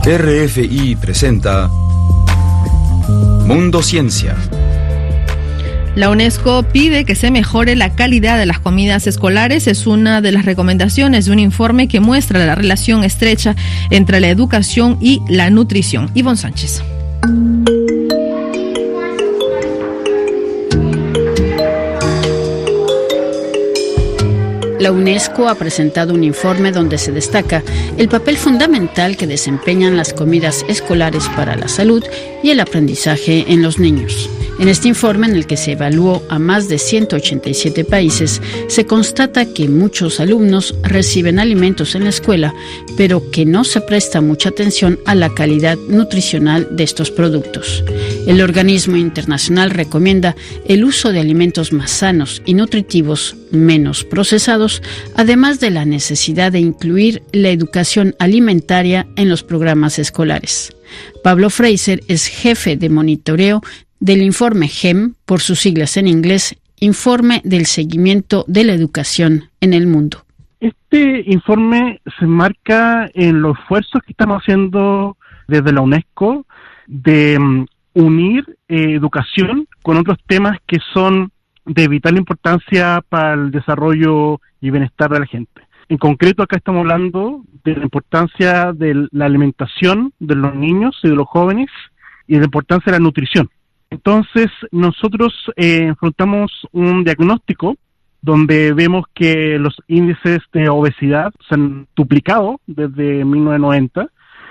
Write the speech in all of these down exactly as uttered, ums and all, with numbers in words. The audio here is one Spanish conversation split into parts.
R F I presenta Mundo Ciencia. La UNESCO pide que se mejore la calidad de las comidas escolares. Es una de las recomendaciones de un informe que muestra la relación estrecha entre la educación y la nutrición. Ivonne Sánchez. La UNESCO ha presentado un informe donde se destaca el papel fundamental que desempeñan las comidas escolares para la salud y el aprendizaje en los niños. En este informe, en el que se evaluó a más de ciento ochenta y siete países, se constata que muchos alumnos reciben alimentos en la escuela, pero que no se presta mucha atención a la calidad nutricional de estos productos. El organismo internacional recomienda el uso de alimentos más sanos y nutritivos, menos procesados, además de la necesidad de incluir la educación alimentaria en los programas escolares. Pablo Fraser es jefe de monitoreo del informe G E M, por sus siglas en inglés, Informe del Seguimiento de la Educación en el Mundo. Este informe se enmarca en los esfuerzos que estamos haciendo desde la UNESCO de um, unir eh, educación con otros temas que son de vital importancia para el desarrollo y bienestar de la gente. En concreto, acá estamos hablando de la importancia de la alimentación de los niños y de los jóvenes y de la importancia de la nutrición. Entonces, nosotros eh, enfrentamos un diagnóstico donde vemos que los índices de obesidad se han duplicado desde mil novecientos noventa,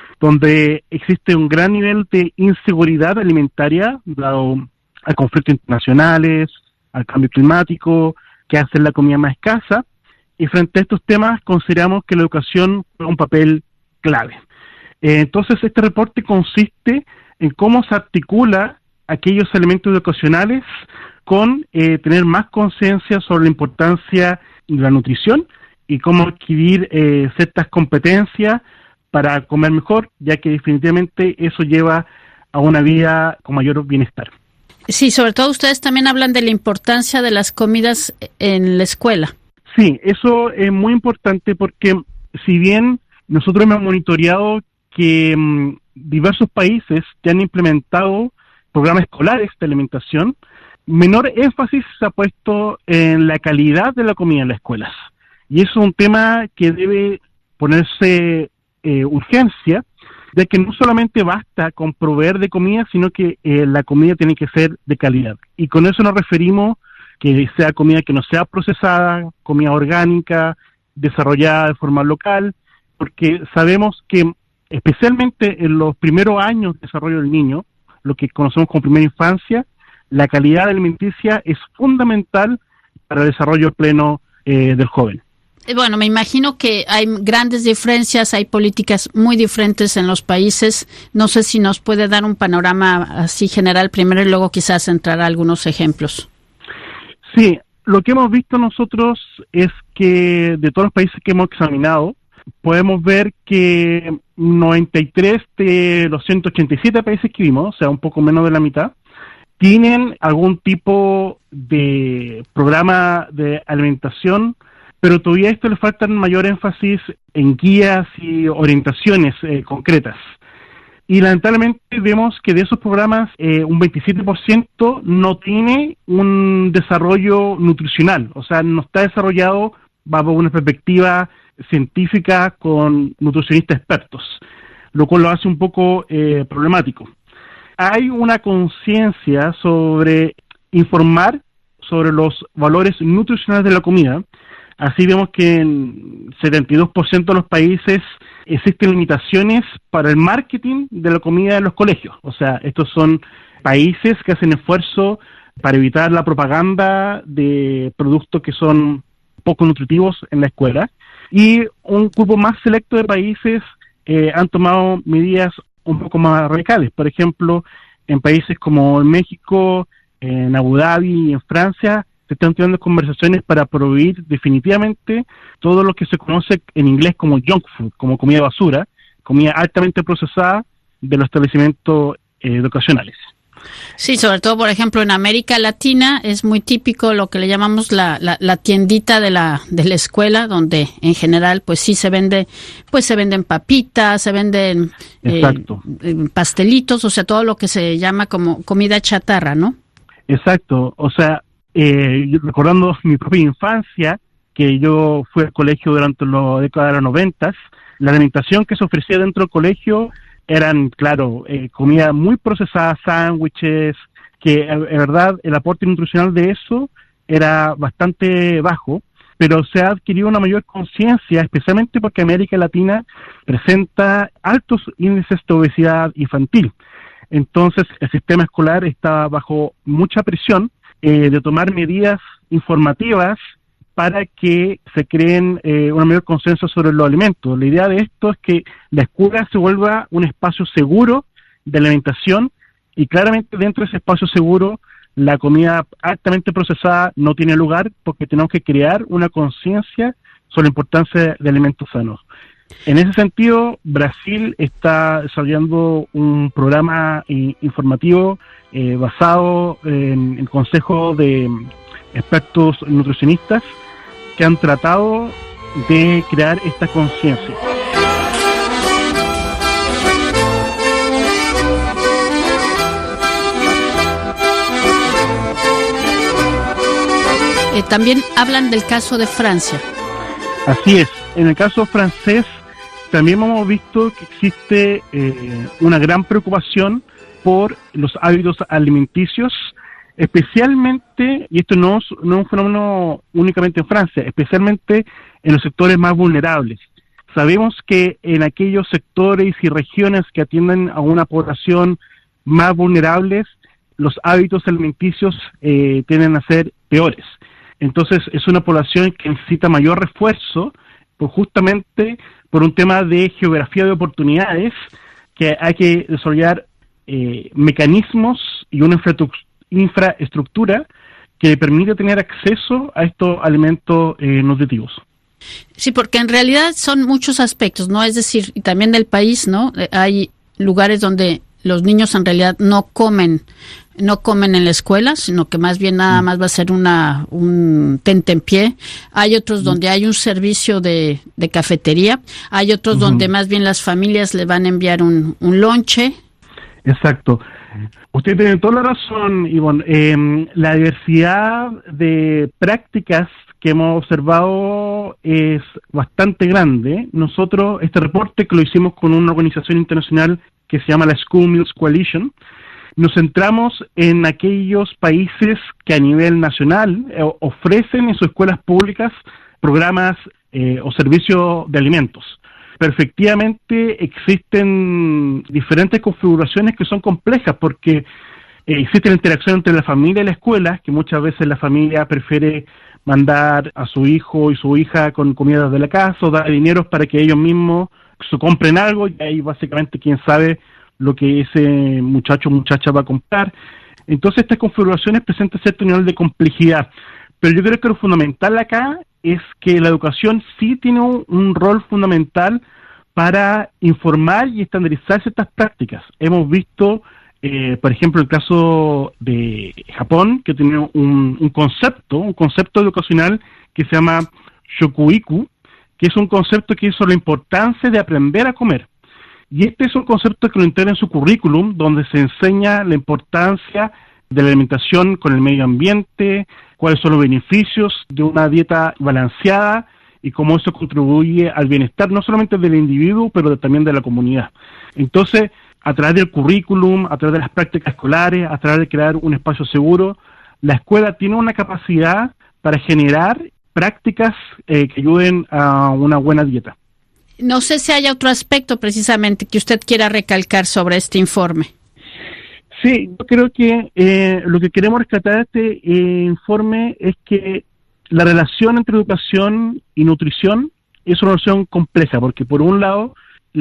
donde existe un gran nivel de inseguridad alimentaria dado a conflictos internacionales, al cambio climático, que hacen la comida más escasa, y frente a estos temas consideramos que la educación juega un papel clave. Eh, entonces, este reporte consiste en cómo se articula aquellos elementos educacionales con eh, tener más conciencia sobre la importancia de la nutrición y cómo adquirir eh, ciertas competencias para comer mejor, ya que definitivamente eso lleva a una vida con mayor bienestar. Sí, sobre todo ustedes también hablan de la importancia de las comidas en la escuela. Sí, eso es muy importante porque si bien nosotros hemos monitoreado que mmm, diversos países ya han implementado programas escolares de alimentación, menor énfasis se ha puesto en la calidad de la comida en las escuelas. Y eso es un tema que debe ponerse eh, urgencia, ya que no solamente basta con proveer de comida, sino que eh, la comida tiene que ser de calidad. Y con eso nos referimos que sea comida que no sea procesada, comida orgánica, desarrollada de forma local, porque sabemos que especialmente en los primeros años de desarrollo del niño, lo que conocemos como primera infancia, la calidad alimenticia es fundamental para el desarrollo pleno eh, del joven. Bueno, me imagino que hay grandes diferencias, hay políticas muy diferentes en los países. No sé si nos puede dar un panorama así general primero y luego quizás entrar a algunos ejemplos. Sí, lo que hemos visto nosotros es que de todos los países que hemos examinado, podemos ver que noventa y tres de los ciento ochenta y siete países que vimos, o sea, un poco menos de la mitad, tienen algún tipo de programa de alimentación, pero todavía a esto le faltan mayor énfasis en guías y orientaciones eh, concretas. Y lamentablemente vemos que de esos programas eh, un veintisiete por ciento no tiene un desarrollo nutricional, o sea, no está desarrollado bajo una perspectiva científica con nutricionistas expertos, lo cual lo hace un poco eh, problemático. Hay una conciencia sobre informar sobre los valores nutricionales de la comida. Así vemos que en setenta y dos por ciento de los países existen limitaciones para el marketing de la comida en los colegios. O sea, estos son países que hacen esfuerzo para evitar la propaganda de productos que son poco nutritivos en la escuela. Y un grupo más selecto de países eh, han tomado medidas un poco más radicales. Por ejemplo, en países como en México, en Abu Dhabi y en Francia, se están teniendo conversaciones para prohibir definitivamente todo lo que se conoce en inglés como junk food, como comida basura, comida altamente procesada de los establecimientos eh, educacionales. Sí, sobre todo, por ejemplo, en América Latina es muy típico lo que le llamamos la, la, la tiendita de la de la escuela, donde en general, pues sí se vende, pues se venden papitas, se venden eh, pastelitos, o sea, todo lo que se llama como comida chatarra, ¿no? Exacto, o sea, eh, recordando mi propia infancia, que yo fui al colegio durante la década de los noventas, la alimentación que se ofrecía dentro del colegio eran, claro, eh, comida muy procesada, sándwiches, que en verdad el aporte nutricional de eso era bastante bajo, pero se ha adquirido una mayor conciencia, especialmente porque América Latina presenta altos índices de obesidad infantil. Entonces el sistema escolar está bajo mucha presión eh, de tomar medidas informativas para que se creen eh, una mayor consenso sobre los alimentos. La idea de esto es que la escuela se vuelva un espacio seguro de alimentación y claramente dentro de ese espacio seguro la comida altamente procesada no tiene lugar porque tenemos que crear una conciencia sobre la importancia de alimentos sanos. En ese sentido, Brasil está desarrollando un programa eh, informativo eh, basado en el consejo de expertos nutricionistas que han tratado de crear esta conciencia. Eh, también hablan del caso de Francia. Así es, en el caso francés también hemos visto que existe eh, una gran preocupación por los hábitos alimenticios, especialmente, y esto no es, no es un fenómeno únicamente en Francia, especialmente en los sectores más vulnerables. Sabemos que en aquellos sectores y regiones que atienden a una población más vulnerables, los hábitos alimenticios eh, tienden a ser peores. Entonces es una población que necesita mayor refuerzo, pues justamente por un tema de geografía de oportunidades, que hay que desarrollar eh, mecanismos y una infraestructura infraestructura que permite tener acceso a estos alimentos eh, nutritivos. Sí, porque en realidad son muchos aspectos, ¿no? Es decir, y también del país, ¿no? Hay lugares donde los niños en realidad no comen, no comen en la escuela, sino que más bien nada más va a ser una un tentempié. Hay otros uh-huh. donde hay un servicio de, de cafetería, hay otros uh-huh. donde más bien las familias le van a enviar un, un lonche. Exacto. Usted tiene toda la razón, Ivonne. Eh, la diversidad de prácticas que hemos observado es bastante grande. Nosotros, este reporte que lo hicimos con una organización internacional que se llama la School Meals Coalition, nos centramos en aquellos países que a nivel nacional eh, ofrecen en sus escuelas públicas programas eh, o servicios de alimentos. Pero efectivamente existen diferentes configuraciones que son complejas porque eh, existe la interacción entre la familia y la escuela, que muchas veces la familia prefiere mandar a su hijo y su hija con comida de la casa o dar dinero para que ellos mismos se compren algo y ahí básicamente quién sabe lo que ese muchacho o muchacha va a comprar. Entonces estas configuraciones presentan cierto nivel de complejidad, pero yo creo que lo fundamental acá es que la educación sí tiene un, un rol fundamental para informar y estandarizar ciertas prácticas. Hemos visto, eh, por ejemplo, el caso de Japón, que tiene un, un concepto, un concepto educacional que se llama shokuiku, que es un concepto que es sobre la importancia de aprender a comer. Y este es un concepto que lo integra en su currículum, donde se enseña la importancia de la alimentación con el medio ambiente, cuáles son los beneficios de una dieta balanceada y cómo eso contribuye al bienestar no solamente del individuo, pero también de la comunidad. Entonces, a través del currículum, a través de las prácticas escolares, a través de crear un espacio seguro, la escuela tiene una capacidad para generar prácticas eh, que ayuden a una buena dieta. No sé si hay otro aspecto precisamente que usted quiera recalcar sobre este informe. Sí, yo creo que eh, lo que queremos rescatar de este eh, informe es que la relación entre educación y nutrición es una relación compleja, porque por un lado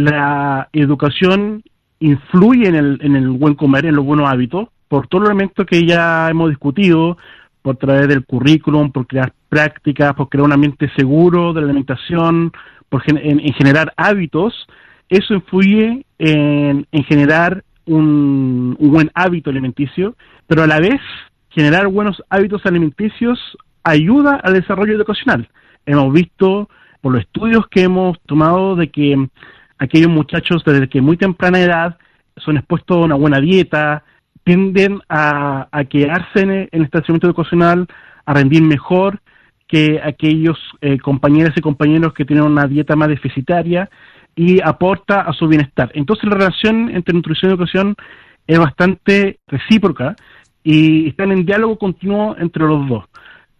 la educación influye en el, en el buen comer, en los buenos hábitos, por todos los elementos que ya hemos discutido, por través del currículum, por crear prácticas, por crear un ambiente seguro de la alimentación, por gen- en, en generar hábitos. Eso influye en, en generar un, un buen hábito alimenticio, pero a la vez generar buenos hábitos alimenticios ayuda al desarrollo educacional. Hemos visto por los estudios que hemos tomado de que aquellos muchachos desde que muy temprana edad son expuestos a una buena dieta, tienden a, a quedarse en el, en el establecimiento educacional, a rendir mejor que aquellos eh, compañeros y compañeros que tienen una dieta más deficitaria, y aporta a su bienestar. Entonces la relación entre nutrición y educación es bastante recíproca y están en diálogo continuo entre los dos.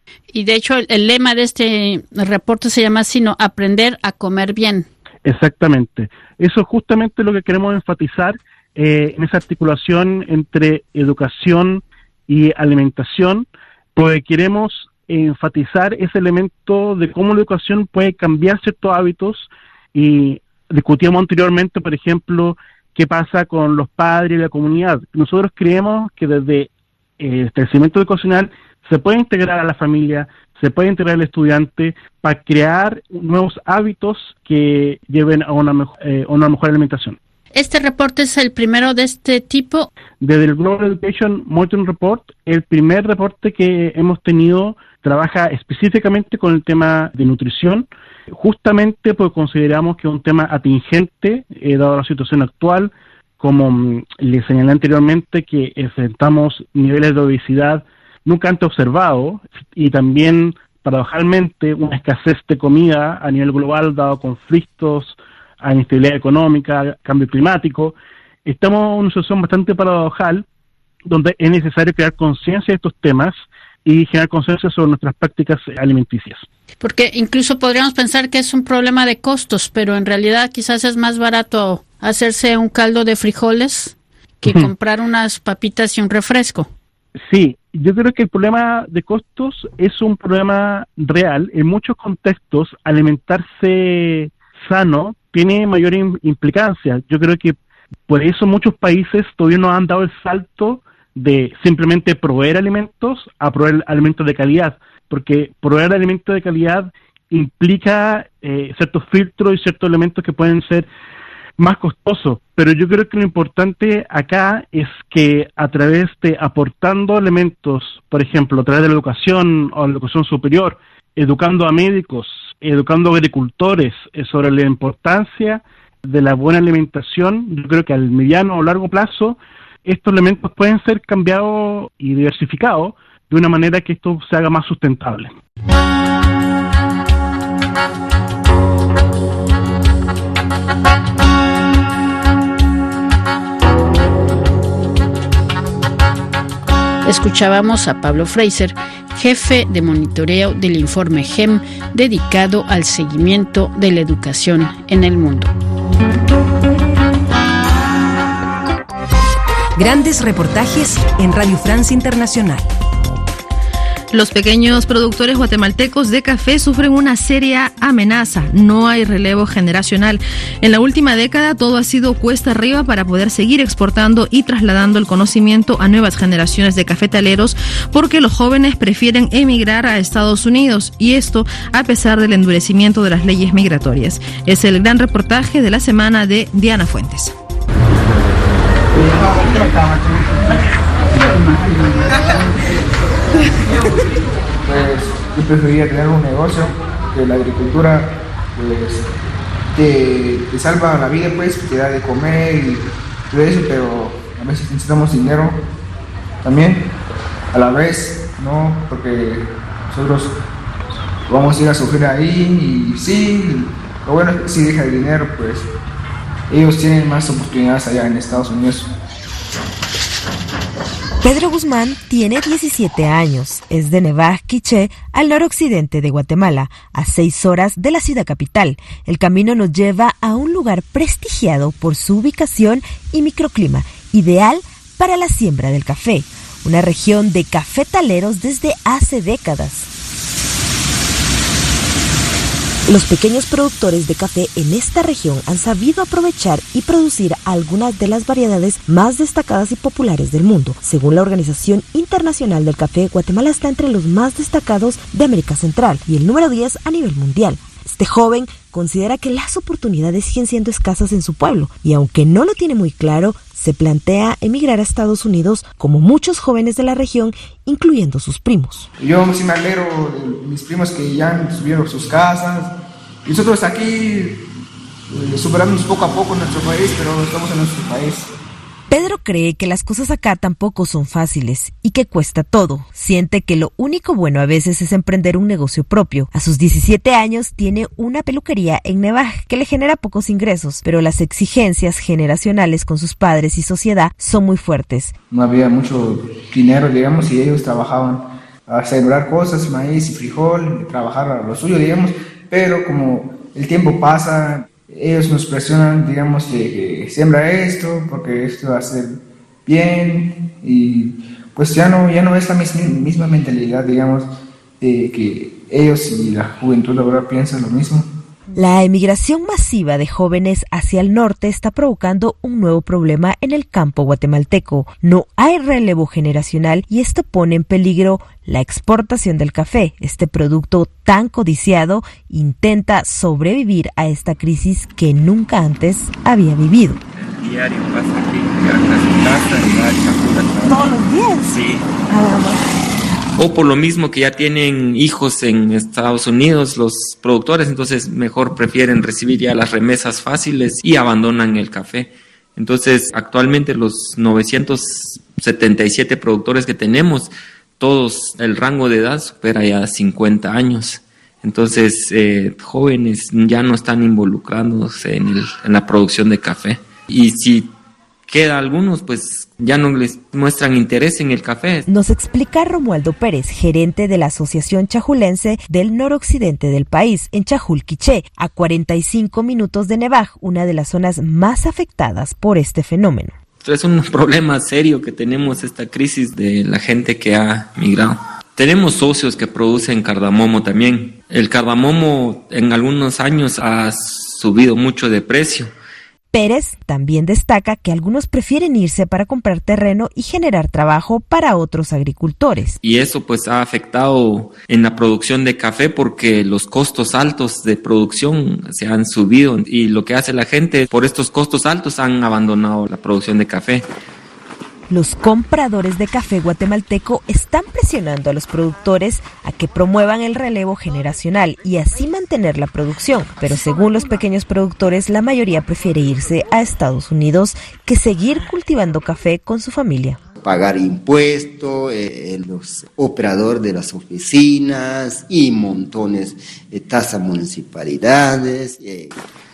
Y de hecho el, el lema de este reporte se llama así, ¿no? Aprender a comer bien. Exactamente. Eso es justamente lo que queremos enfatizar eh, en esa articulación entre educación y alimentación, porque queremos enfatizar ese elemento de cómo la educación puede cambiar ciertos hábitos. Y discutíamos anteriormente, por ejemplo, qué pasa con los padres y la comunidad. Nosotros creemos que desde el establecimiento educacional se puede integrar a la familia, se puede integrar al estudiante para crear nuevos hábitos que lleven a una, mejor, eh, a una mejor alimentación. ¿Este reporte es el primero de este tipo? Desde el Global Education Monitoring Report, el primer reporte que hemos tenido trabaja específicamente con el tema de nutrición, justamente porque consideramos que es un tema atingente, eh, dado la situación actual, como mm, le señalé anteriormente, que enfrentamos niveles de obesidad nunca antes observados, y también, paradojalmente, una escasez de comida a nivel global, dado conflictos, a inestabilidad económica, cambio climático. Estamos en una situación bastante paradojal, donde es necesario crear conciencia de estos temas y generar conciencia sobre nuestras prácticas alimenticias. Porque incluso podríamos pensar que es un problema de costos, pero en realidad quizás es más barato hacerse un caldo de frijoles que comprar unas papitas y un refresco. Sí, yo creo que el problema de costos es un problema real. En muchos contextos, alimentarse sano tiene mayor implicancia. Yo creo que por eso muchos países todavía no han dado el salto de simplemente proveer alimentos a proveer alimentos de calidad, porque proveer alimentos de calidad implica eh, ciertos filtros y ciertos elementos que pueden ser más costosos, pero yo creo que lo importante acá es que a través de aportando elementos, por ejemplo, a través de la educación o la educación superior, educando a médicos, educando a agricultores eh, sobre la importancia de la buena alimentación, yo creo que al mediano o largo plazo estos elementos pueden ser cambiados y diversificados de una manera que esto se haga más sustentable. Escuchábamos a Pablo Fraser, jefe de monitoreo del informe G E M dedicado al seguimiento de la educación en el mundo. Grandes reportajes en Radio France Internacional. Los pequeños productores guatemaltecos de café sufren una seria amenaza. No hay relevo generacional. En la última década todo ha sido cuesta arriba para poder seguir exportando y trasladando el conocimiento a nuevas generaciones de cafetaleros, porque los jóvenes prefieren emigrar a Estados Unidos, y esto a pesar del endurecimiento de las leyes migratorias. Es el gran reportaje de la semana de Diana Fuentes. Pues yo preferiría tener un negocio, que la agricultura pues te, te salva la vida, pues te da de comer y todo eso, pero a veces necesitamos dinero también a la vez, ¿no? Porque nosotros vamos a ir a sufrir ahí y sí, lo bueno es que si deja el dinero, pues ellos tienen más oportunidades allá en Estados Unidos. Pedro Guzmán tiene diecisiete años, es de Nevaj Quiché, al noroccidente de Guatemala, a seis horas de la ciudad capital. El camino nos lleva a un lugar prestigiado por su ubicación y microclima, ideal para la siembra del café, una región de cafetaleros desde hace décadas. Los pequeños productores de café en esta región han sabido aprovechar y producir algunas de las variedades más destacadas y populares del mundo. Según la Organización Internacional del Café, Guatemala está entre los más destacados de América Central y el número diez a nivel mundial. Este joven considera que las oportunidades siguen siendo escasas en su pueblo y aunque no lo tiene muy claro, se plantea emigrar a Estados Unidos como muchos jóvenes de la región, incluyendo sus primos. Yo sí me alegro de mis primos que ya subieron sus casas. Y nosotros aquí eh, superamos poco a poco en nuestro país, pero estamos en nuestro país. Pedro cree que las cosas acá tampoco son fáciles y que cuesta todo. Siente que lo único bueno a veces es emprender un negocio propio. A sus diecisiete años tiene una peluquería en Nevaj que le genera pocos ingresos, pero las exigencias generacionales con sus padres y sociedad son muy fuertes. No había mucho dinero, digamos, y ellos trabajaban a sembrar cosas, maíz y frijol, trabajar a lo suyo, digamos, pero como el tiempo pasa, ellos nos presionan, digamos, de que siembra esto, porque esto va a ser bien, y pues ya no, ya no es la misma, misma mentalidad, digamos, de que ellos y la juventud ahora piensan lo mismo. La emigración masiva de jóvenes hacia el norte está provocando un nuevo problema en el campo guatemalteco. No hay relevo generacional y esto pone en peligro la exportación del café. Este producto tan codiciado intenta sobrevivir a esta crisis que nunca antes había vivido. El diario pasa aquí, a su casa y va a Chajul. ¿Todos los días? Sí. Ah, O por lo mismo que ya tienen hijos en Estados Unidos los productores, entonces mejor prefieren recibir ya las remesas fáciles y abandonan el café. Entonces actualmente los novecientos setenta y siete productores que tenemos, todos el rango de edad supera ya cincuenta años. Entonces eh, jóvenes ya no están involucrándose en, el, en la producción de café. Y si queda algunos, pues ya no les muestran interés en el café. Nos explica Romualdo Pérez, gerente de la Asociación Chajulense del noroccidente del país, en Chajul, Quiché, a cuarenta y cinco minutos de Nevaj, una de las zonas más afectadas por este fenómeno. Es un problema serio que tenemos, esta crisis de la gente que ha migrado. Tenemos socios que producen cardamomo también. El cardamomo en algunos años ha subido mucho de precio. Pérez también destaca que algunos prefieren irse para comprar terreno y generar trabajo para otros agricultores. Y eso pues ha afectado en la producción de café porque los costos altos de producción se han subido y lo que hace la gente por estos costos altos han abandonado la producción de café. Los compradores de café guatemalteco están presionando a los productores a que promuevan el relevo generacional y así mantener la producción, pero según los pequeños productores, la mayoría prefiere irse a Estados Unidos que seguir cultivando café con su familia. Pagar impuestos, eh, los operadores de las oficinas y montones de tasas municipalidades. Eh.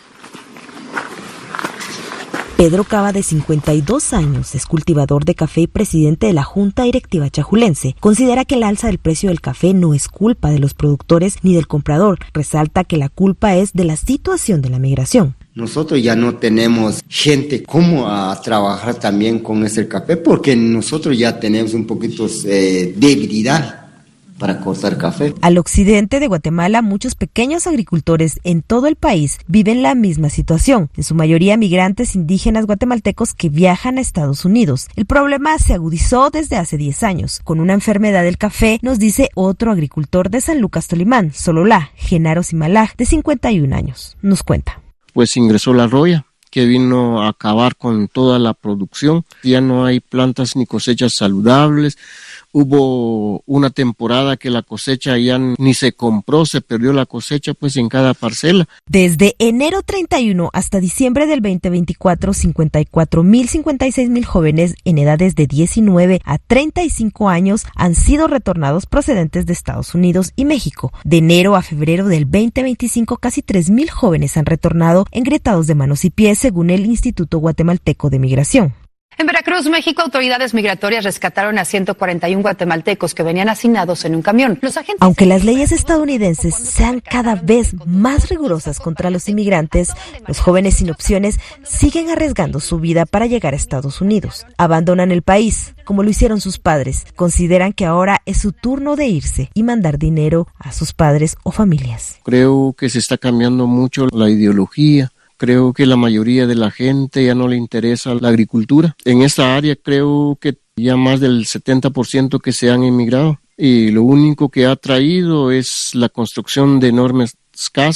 Pedro Cava, de cincuenta y dos años, es cultivador de café y presidente de la Junta Directiva Chajulense. Considera que el alza del precio del café no es culpa de los productores ni del comprador. Resalta que la culpa es de la situación de la migración. Nosotros ya no tenemos gente como a trabajar también con ese café porque nosotros ya tenemos un poquito de debilidad para cortar café. Al occidente de Guatemala, muchos pequeños agricultores en todo el país viven la misma situación, en su mayoría migrantes indígenas guatemaltecos que viajan a Estados Unidos. El problema se agudizó desde hace diez años, con una enfermedad del café, nos dice otro agricultor de San Lucas Tolimán, Sololá, Genaro Simalaj, de cincuenta y un años. Nos cuenta. Pues ingresó la roya, que vino a acabar con toda la producción. Ya no hay plantas ni cosechas saludables. Hubo una temporada que la cosecha ya ni se compró, se perdió la cosecha pues en cada parcela. Desde enero treinta y uno hasta diciembre del veinte veinticuatro, cincuenta y cuatro mil, cincuenta y seis mil jóvenes en edades de diecinueve a treinta y cinco años han sido retornados procedentes de Estados Unidos y México. De enero a febrero del veinte veinticinco, casi tres mil jóvenes han retornado engrietados de manos y pies, según el Instituto Guatemalteco de Migración. En Veracruz, México, autoridades migratorias rescataron a ciento cuarenta y uno guatemaltecos que venían hacinados en un camión. Los agentes... Aunque las leyes estadounidenses sean cada vez más rigurosas contra los inmigrantes, los jóvenes sin opciones siguen arriesgando su vida para llegar a Estados Unidos. Abandonan el país, como lo hicieron sus padres. Consideran que ahora es su turno de irse y mandar dinero a sus padres o familias. Creo que se está cambiando mucho la ideología. Creo que la mayoría de la gente ya no le interesa la agricultura. En esta área creo que ya más del setenta por ciento que se han emigrado y lo único que ha traído es la construcción de enormes casas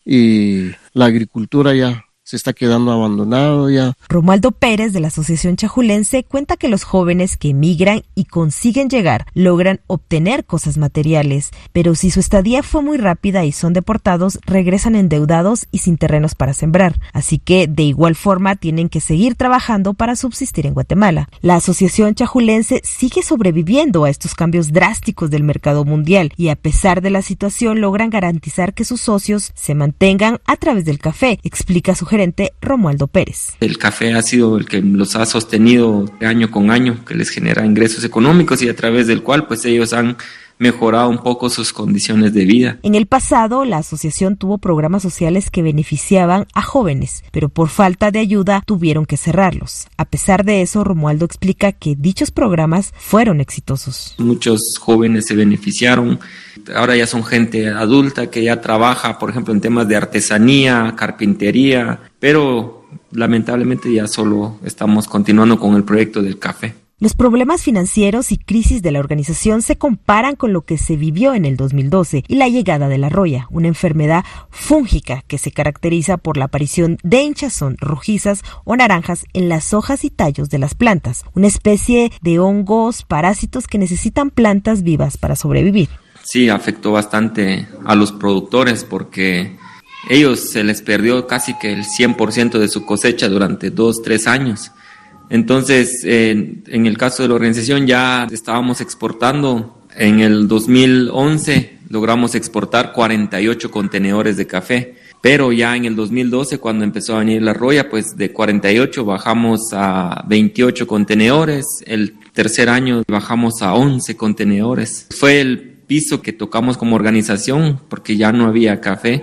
y la agricultura ya se está quedando abandonado ya. Romualdo Pérez de la Asociación Chajulense cuenta que los jóvenes que emigran y consiguen llegar logran obtener cosas materiales, pero si su estadía fue muy rápida y son deportados, regresan endeudados y sin terrenos para sembrar. Así que de igual forma tienen que seguir trabajando para subsistir en Guatemala. La Asociación Chajulense sigue sobreviviendo a estos cambios drásticos del mercado mundial y a pesar de la situación logran garantizar que sus socios se mantengan a través del café, explica su gerente Romualdo Pérez. El café ha sido el que los ha sostenido año con año, que les genera ingresos económicos y a través del cual pues ellos han mejorado un poco sus condiciones de vida. En el pasado, la asociación tuvo programas sociales que beneficiaban a jóvenes, pero por falta de ayuda tuvieron que cerrarlos. A pesar de eso, Romualdo explica que dichos programas fueron exitosos. Muchos jóvenes se beneficiaron. Ahora ya son gente adulta que ya trabaja, por ejemplo, en temas de artesanía, carpintería, pero lamentablemente ya solo estamos continuando con el proyecto del café. Los problemas financieros y crisis de la organización se comparan con lo que se vivió en el dos mil doce y la llegada de la roya, una enfermedad fúngica que se caracteriza por la aparición de hinchazón rojizas o naranjas en las hojas y tallos de las plantas, una especie de hongos parásitos que necesitan plantas vivas para sobrevivir. Sí, afectó bastante a los productores porque ellos se les perdió casi que el cien por ciento de su cosecha durante dos, tres años. Entonces, eh, en el caso de la organización ya estábamos exportando. En el dos mil once logramos exportar cuarenta y ocho contenedores de café, pero ya en el dos mil doce, cuando empezó a venir la roya, pues de cuarenta y ocho bajamos a veintiocho contenedores. El tercer año bajamos a once contenedores. Fue el piso que tocamos como organización porque ya no había café.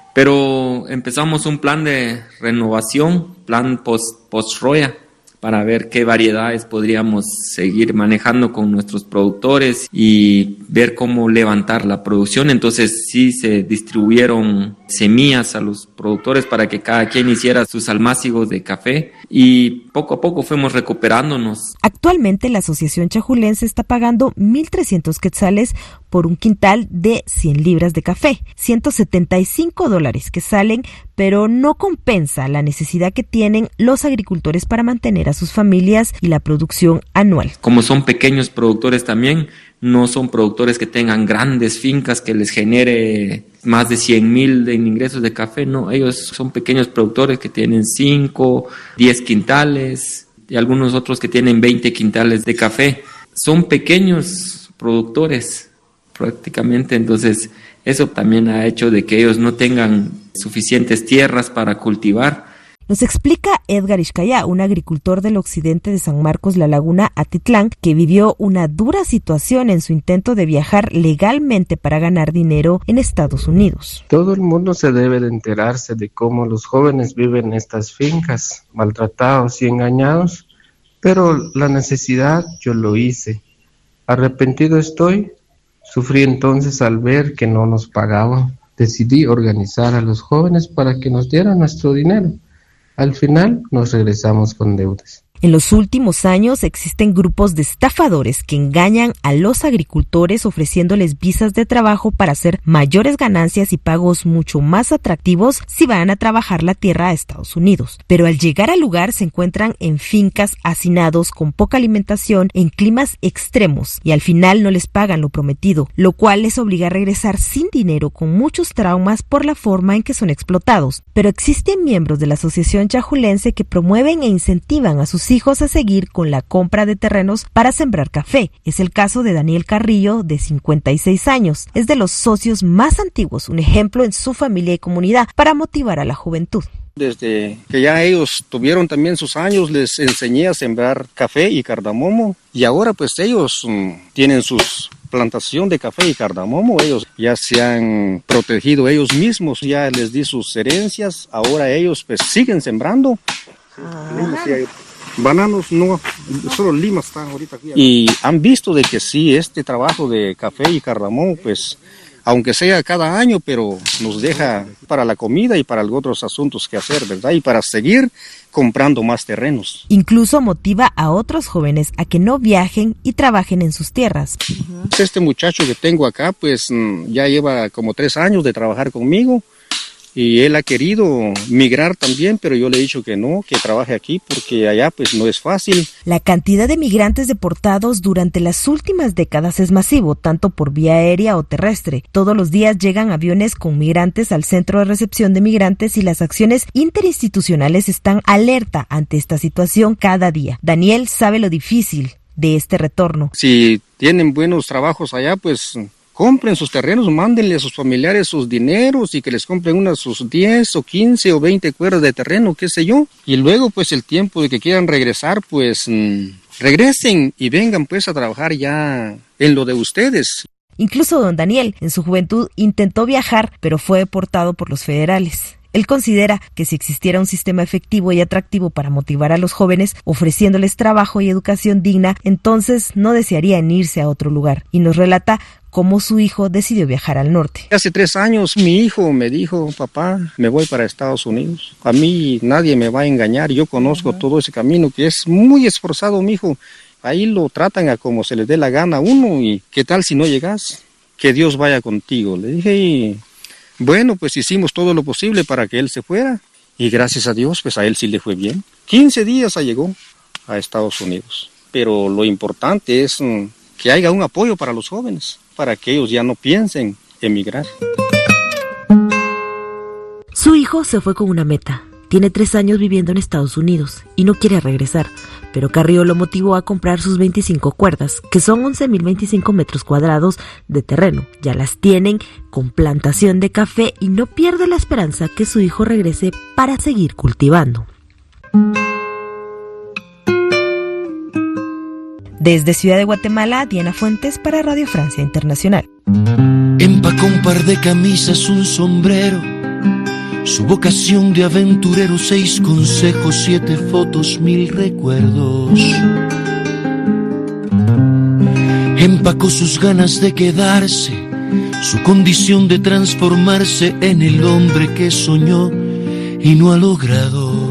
Pero empezamos un plan de renovación, plan post, post-roya, para ver qué variedades podríamos seguir manejando con nuestros productores y ver cómo levantar la producción. Entonces sí se distribuyeron semillas a los productores para que cada quien hiciera sus almácigos de café y poco a poco fuimos recuperándonos. Actualmente la Asociación Chajulense está pagando mil trescientos quetzales por un quintal de cien libras de café, ciento setenta y cinco dólares que salen, pero no compensa la necesidad que tienen los agricultores para mantener a sus familias y la producción anual. Como son pequeños productores también, no son productores que tengan grandes fincas que les genere más de cien mil en ingresos de café, no, ellos son pequeños productores que tienen cinco, diez quintales y algunos otros que tienen veinte quintales de café. Son pequeños productores prácticamente, entonces eso también ha hecho de que ellos no tengan suficientes tierras para cultivar. Nos explica Edgar Ixcayá, un agricultor del occidente de San Marcos, La Laguna, Atitlán, que vivió una dura situación en su intento de viajar legalmente para ganar dinero en Estados Unidos. Todo el mundo se debe de enterarse de cómo los jóvenes viven en estas fincas, maltratados y engañados, pero la necesidad yo lo hice. Arrepentido estoy, sufrí entonces al ver que no nos pagaban. Decidí organizar a los jóvenes para que nos dieran nuestro dinero. Al final nos regresamos con deudas. En los últimos años existen grupos de estafadores que engañan a los agricultores ofreciéndoles visas de trabajo para hacer mayores ganancias y pagos mucho más atractivos si van a trabajar la tierra a Estados Unidos. Pero al llegar al lugar se encuentran en fincas hacinados con poca alimentación en climas extremos y al final no les pagan lo prometido, lo cual les obliga a regresar sin dinero con muchos traumas por la forma en que son explotados. Pero existen miembros de la Asociación Chajulense que promueven e incentivan a sus hijos a seguir con la compra de terrenos para sembrar café. Es el caso de Daniel Carrillo, de cincuenta y seis años. Es de los socios más antiguos, un ejemplo en su familia y comunidad para motivar a la juventud. Desde que ya ellos tuvieron también sus años, les enseñé a sembrar café y cardamomo y ahora pues ellos um, tienen sus plantación de café y cardamomo, ellos ya se han protegido ellos mismos, ya les di sus herencias, ahora ellos pues siguen sembrando. Ah. Bananos no, solo limas están ahorita aquí. Y han visto de que sí, este trabajo de café y cardamomo, pues, aunque sea cada año, pero nos deja para la comida y para otros asuntos que hacer, ¿verdad? Y para seguir comprando más terrenos. Incluso motiva a otros jóvenes a que no viajen y trabajen en sus tierras. Este muchacho que tengo acá, pues, ya lleva como tres años de trabajar conmigo. Y él ha querido migrar también, pero yo le he dicho que no, que trabaje aquí porque allá pues no es fácil. La cantidad de migrantes deportados durante las últimas décadas es masivo, tanto por vía aérea o terrestre. Todos los días llegan aviones con migrantes al centro de recepción de migrantes y las acciones interinstitucionales están alerta ante esta situación cada día. Daniel sabe lo difícil de este retorno. Si tienen buenos trabajos allá, pues compren sus terrenos, mándenle a sus familiares sus dineros y que les compren unas sus diez o quince o veinte cuerdas de terreno, qué sé yo. Y luego pues el tiempo de que quieran regresar, pues mmm, regresen y vengan pues a trabajar ya en lo de ustedes. Incluso don Daniel en su juventud intentó viajar, pero fue deportado por los federales. Él considera que si existiera un sistema efectivo y atractivo para motivar a los jóvenes, ofreciéndoles trabajo y educación digna, entonces no desearían irse a otro lugar. Y nos relata cómo su hijo decidió viajar al norte. Hace tres años mi hijo me dijo, papá, me voy para Estados Unidos. A mí nadie me va a engañar, yo conozco uh-huh. todo ese camino que es muy esforzado, mi hijo. Ahí lo tratan a como se les dé la gana a uno y ¿qué tal si no llegas? Que Dios vaya contigo. Le dije y bueno, pues hicimos todo lo posible para que él se fuera y gracias a Dios, pues a él sí le fue bien. quince días llegó a Estados Unidos, pero lo importante es um, que haya un apoyo para los jóvenes, para que ellos ya no piensen emigrar. Su hijo se fue con una meta. Tiene tres años viviendo en Estados Unidos y no quiere regresar, pero Carrillo lo motivó a comprar sus veinticinco cuerdas, que son once mil veinticinco metros cuadrados de terreno. Ya las tienen con plantación de café y no pierde la esperanza que su hijo regrese para seguir cultivando. Desde Ciudad de Guatemala, Diana Fuentes para Radio Francia Internacional. Empacó un par de camisas, un sombrero, su vocación de aventurero, seis consejos, siete fotos, mil recuerdos. Empacó sus ganas de quedarse, su condición de transformarse en el hombre que soñó y no ha logrado.